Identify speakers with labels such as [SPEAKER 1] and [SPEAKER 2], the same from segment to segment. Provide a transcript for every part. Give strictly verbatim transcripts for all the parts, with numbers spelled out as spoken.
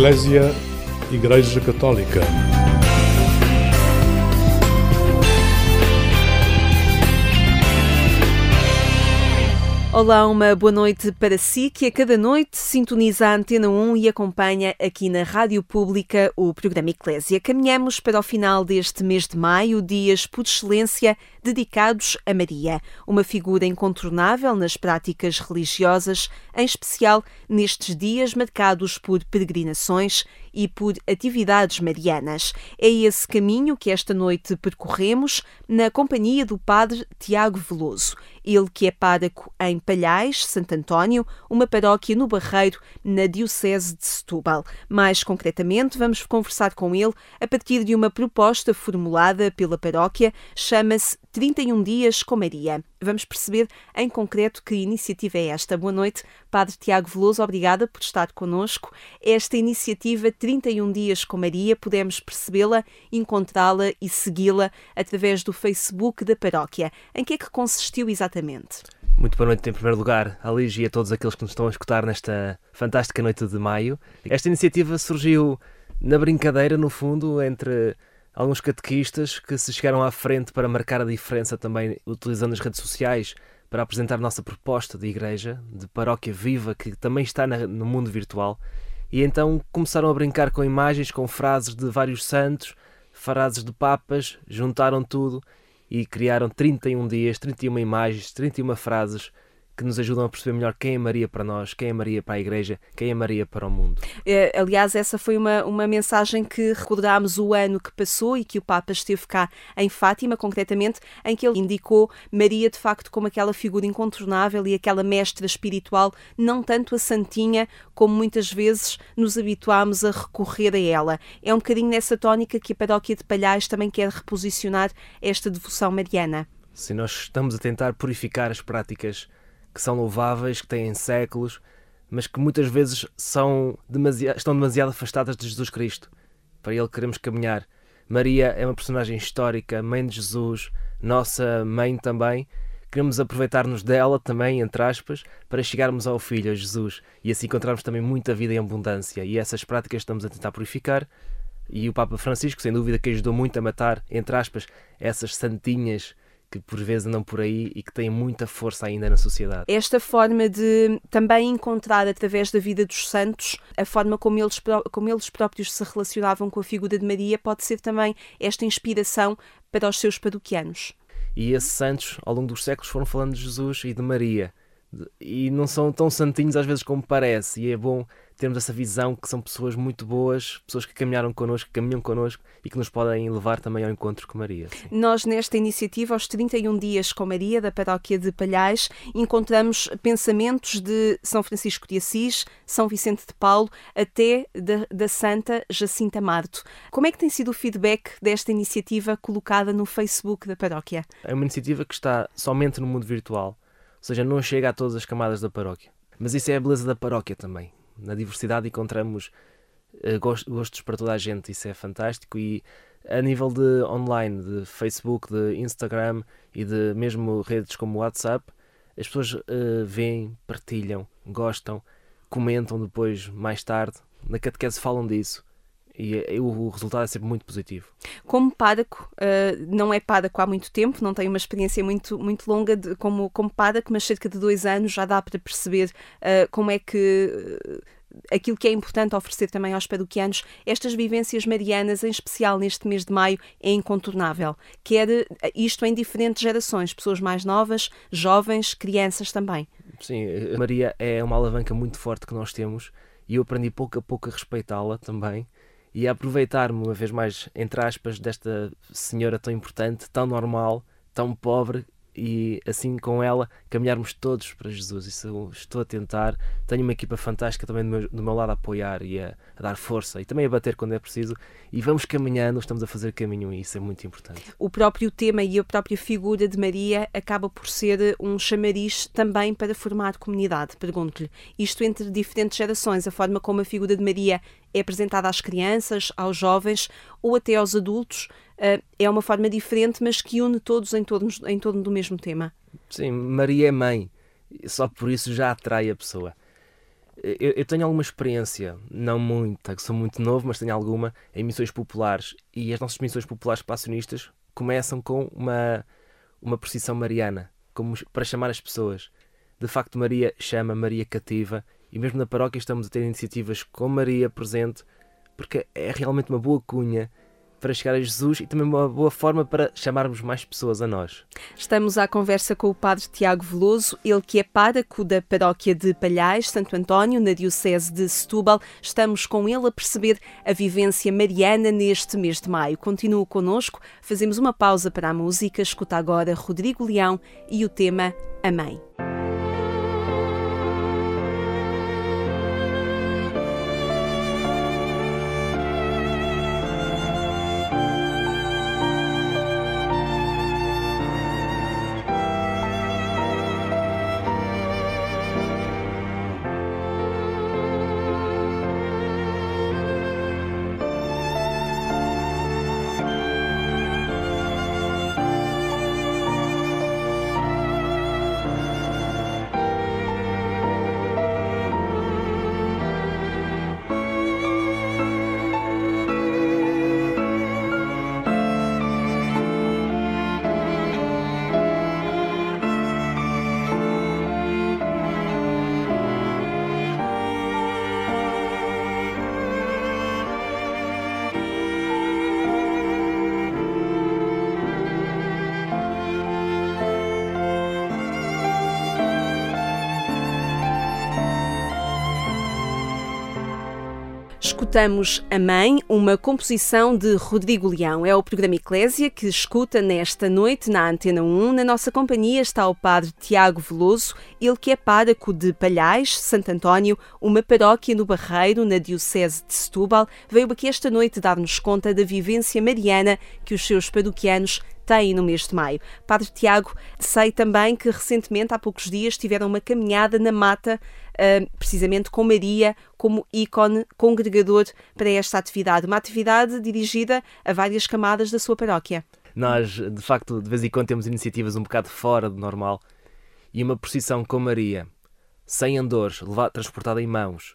[SPEAKER 1] Eclésia, Igreja Católica.
[SPEAKER 2] Olá, uma boa noite para si, que a cada noite sintoniza a Antena um e acompanha aqui na Rádio Pública o programa Eclésia. Caminhamos para o final deste mês de maio, dias por excelência dedicados a Maria, uma figura incontornável nas práticas religiosas, em especial nestes dias marcados por peregrinações e por atividades marianas. É esse caminho que esta noite percorremos na companhia do Padre Tiago Veloso, ele que é pároco em Palhais, Santo António, uma paróquia no Barreiro, na Diocese de Setúbal. Mais concretamente, vamos conversar com ele a partir de uma proposta formulada pela paróquia, chama-se trinta e um dias com Maria. Vamos perceber em concreto que iniciativa é esta. Boa noite, Padre Tiago Veloso, obrigada por estar connosco. Esta iniciativa trinta e um dias com Maria, podemos percebê-la, encontrá-la e segui-la através do Facebook da paróquia. Em que é que consistiu exatamente?
[SPEAKER 3] Muito boa noite em primeiro lugar a Lígia e a todos aqueles que nos estão a escutar nesta fantástica noite de maio. Esta iniciativa surgiu na brincadeira, no fundo, entre alguns catequistas que se chegaram à frente para marcar a diferença também utilizando as redes sociais para apresentar a nossa proposta de igreja, de paróquia viva, que também está na, no mundo virtual. E então começaram a brincar com imagens, com frases de vários santos, frases de papas, juntaram tudo e criaram trinta e um dias, trinta e uma imagens, trinta e uma frases que nos ajudam a perceber melhor quem é Maria para nós, quem é Maria para a Igreja, quem é Maria para o mundo.
[SPEAKER 2] É, aliás, essa foi uma, uma mensagem que recordámos o ano que passou e que o Papa esteve cá em Fátima, concretamente, em que ele indicou Maria, de facto, como aquela figura incontornável e aquela mestra espiritual, não tanto a santinha, como muitas vezes nos habituámos a recorrer a ela. É um bocadinho nessa tónica que a paróquia de Palhais também quer reposicionar esta devoção mariana.
[SPEAKER 3] Sim, nós estamos a tentar purificar as práticas que são louváveis, que têm séculos, mas que muitas vezes são demasiado, estão demasiado afastadas de Jesus Cristo. Para ele queremos caminhar. Maria é uma personagem histórica, mãe de Jesus, nossa mãe também. Queremos aproveitar-nos dela também, entre aspas, para chegarmos ao Filho, a Jesus, e assim encontrarmos também muita vida em abundância. E essas práticas estamos a tentar purificar. E o Papa Francisco, sem dúvida, que ajudou muito a matar, entre aspas, essas santinhas que por vezes andam por aí e que têm muita força ainda na sociedade.
[SPEAKER 2] Esta forma de também encontrar através da vida dos santos a forma como eles, como eles próprios se relacionavam com a figura de Maria pode ser também esta inspiração para os seus paroquianos.
[SPEAKER 3] E esses santos, ao longo dos séculos, foram falando de Jesus e de Maria. E não são tão santinhos às vezes como parece, e é bom termos essa visão que são pessoas muito boas, pessoas que caminharam connosco, que caminham connosco e que nos podem levar também ao encontro com Maria. Sim.
[SPEAKER 2] Nós, nesta iniciativa, aos trinta e um dias com Maria, da paróquia de Palhais, encontramos pensamentos de São Francisco de Assis, São Vicente de Paulo, até da, da Santa Jacinta Marto. Como é que tem sido o feedback desta iniciativa colocada no Facebook da paróquia?
[SPEAKER 3] É uma iniciativa que está somente no mundo virtual, ou seja, não chega a todas as camadas da paróquia. Mas isso é a beleza da paróquia também. Na diversidade encontramos uh, gostos para toda a gente, isso é fantástico. E a nível de online, de Facebook, de Instagram e de mesmo redes como o WhatsApp, as pessoas uh, veem, partilham, gostam, comentam depois, mais tarde. Na catequese falam disso. E o resultado é sempre muito positivo.
[SPEAKER 2] Como pároco, uh, não é pároco há muito tempo, não tem uma experiência muito, muito longa de, como, como pároco, mas cerca de dois anos já dá para perceber uh, como é que uh, aquilo que é importante oferecer também aos paroquianos, estas vivências marianas, em especial neste mês de maio, é incontornável. Quer isto em diferentes gerações, pessoas mais novas, jovens, crianças também.
[SPEAKER 3] Sim, Maria é uma alavanca muito forte que nós temos e eu aprendi pouco a pouco a respeitá-la também. E a aproveitar-me, uma vez mais, entre aspas, desta senhora tão importante, tão normal, tão pobre, e assim com ela caminharmos todos para Jesus. Isso eu estou a tentar. Tenho uma equipa fantástica também do meu, do meu lado a apoiar e a, a dar força e também a bater quando é preciso. E vamos caminhando, estamos a fazer caminho e isso é muito importante.
[SPEAKER 2] O próprio tema e a própria figura de Maria acaba por ser um chamariz também para formar comunidade. Pergunto-lhe, isto entre diferentes gerações, a forma como a figura de Maria é apresentada às crianças, aos jovens ou até aos adultos, é uma forma diferente, mas que une todos em torno, em torno do mesmo tema.
[SPEAKER 3] Sim, Maria é mãe, só por isso já atrai a pessoa. Eu, eu tenho alguma experiência, não muita, que sou muito novo, mas tenho alguma, em missões populares. E as nossas missões populares passionistas começam com uma, uma procissão mariana, como para chamar as pessoas. De facto, Maria chama, Maria cativa, e mesmo na paróquia estamos a ter iniciativas com Maria presente, porque é realmente uma boa cunha para chegar a Jesus e também uma boa forma para chamarmos mais pessoas a nós.
[SPEAKER 2] Estamos à conversa com o padre Tiago Veloso, ele que é pároco da paróquia de Palhais, Santo António, na diocese de Setúbal. Estamos com ele a perceber a vivência mariana neste mês de maio. Continue connosco, fazemos uma pausa para a música, escuta agora Rodrigo Leão e o tema A Mãe. Escutamos A Mãe, uma composição de Rodrigo Leão. É o programa Eclésia que escuta nesta noite na Antena um. Na nossa companhia está o padre Tiago Veloso, ele que é pároco de Palhais, Santo António, uma paróquia no Barreiro, na diocese de Setúbal. Veio aqui esta noite dar-nos conta da vivência mariana que os seus paroquianos têm no mês de maio. Padre Tiago, sei também que recentemente, há poucos dias, tiveram uma caminhada na mata, uh, precisamente com Maria como ícone congregador para esta atividade. Uma atividade dirigida a várias camadas da sua paróquia.
[SPEAKER 3] Nós, de facto, de vez em quando temos iniciativas um bocado fora do normal e uma procissão com Maria, sem andores, levada, transportada em mãos,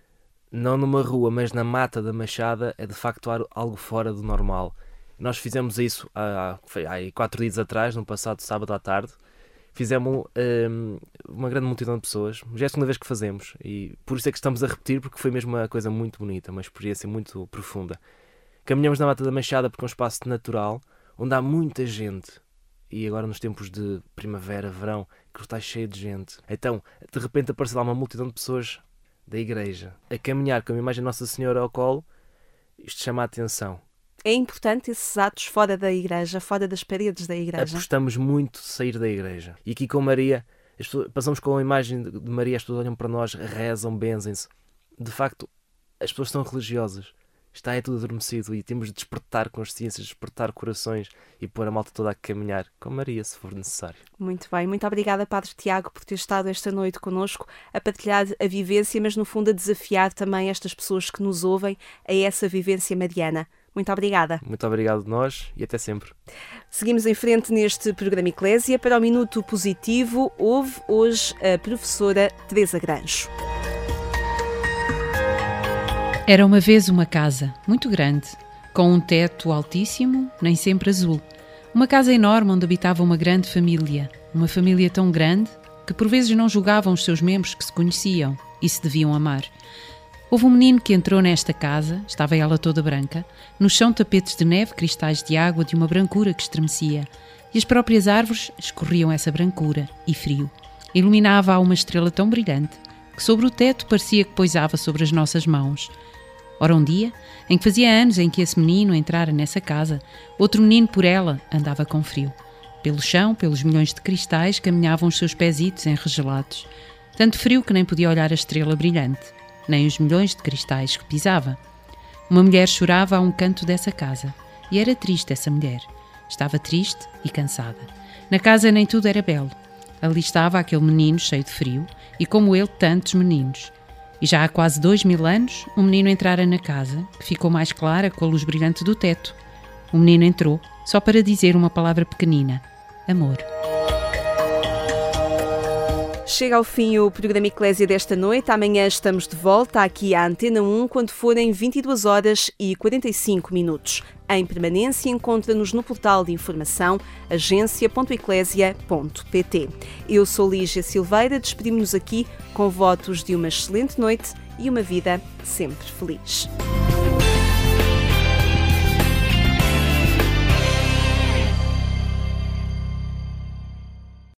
[SPEAKER 3] não numa rua, mas na mata da Machada, é de facto algo fora do normal. Nós fizemos isso há, há quatro dias atrás, no passado sábado à tarde. Fizemos um, uma grande multidão de pessoas. Já é a segunda vez que fazemos e por isso é que estamos a repetir, porque foi mesmo uma coisa muito bonita, uma experiência muito profunda. Caminhamos na Mata da Machada porque é um espaço natural, onde há muita gente. E agora nos tempos de primavera, verão, que está cheio de gente. Então, de repente apareceu lá uma multidão de pessoas da igreja a caminhar com a imagem de Nossa Senhora ao colo. Isto chama a atenção.
[SPEAKER 2] É importante esses atos fora da igreja, fora das paredes da igreja?
[SPEAKER 3] Apostamos muito sair da igreja. E aqui com Maria, as pessoas, passamos com a imagem de Maria, as pessoas olham para nós, rezam, benzem-se. De facto, as pessoas são religiosas. Está é tudo adormecido e temos de despertar consciências, despertar corações e pôr a malta toda a caminhar com Maria, se for necessário.
[SPEAKER 2] Muito bem. Muito obrigada, Padre Tiago, por ter estado esta noite connosco a partilhar a vivência, mas no fundo a desafiar também estas pessoas que nos ouvem a essa vivência mariana. Muito obrigada.
[SPEAKER 3] Muito obrigado a nós e até sempre.
[SPEAKER 2] Seguimos em frente neste programa Eclésia. Para o Minuto Positivo, ouve hoje a professora Teresa Grancho.
[SPEAKER 4] Era uma vez uma casa muito grande, com um teto altíssimo, nem sempre azul. Uma casa enorme onde habitava uma grande família. Uma família tão grande que por vezes não julgavam os seus membros que se conheciam e se deviam amar. Houve um menino que entrou nesta casa, estava ela toda branca, no chão tapetes de neve, cristais de água de uma brancura que estremecia, e as próprias árvores escorriam essa brancura e frio. Iluminava-a uma estrela tão brilhante que sobre o teto parecia que poisava sobre as nossas mãos. Ora, um dia, em que fazia anos em que esse menino entrara nessa casa, outro menino por ela andava com frio. Pelo chão, pelos milhões de cristais, caminhavam os seus pezitos enregelados. Tanto frio que nem podia olhar a estrela brilhante, nem os milhões de cristais que pisava. Uma mulher chorava a um canto dessa casa, e era triste essa mulher. Estava triste e cansada. Na casa nem tudo era belo. Ali estava aquele menino cheio de frio, e como ele, tantos meninos. E já há quase dois mil anos, um menino entrara na casa, que ficou mais clara com a luz brilhante do teto. O menino entrou, só para dizer uma palavra pequenina: amor.
[SPEAKER 2] Chega ao fim o programa Eclésia desta noite. Amanhã estamos de volta aqui à Antena um quando forem vinte e duas horas e quarenta e cinco minutos. Em permanência, encontra-nos no portal de informação agência ponto eclésia ponto pt. Eu sou Lígia Silveira, despedimos-nos aqui com votos de uma excelente noite e uma vida sempre feliz.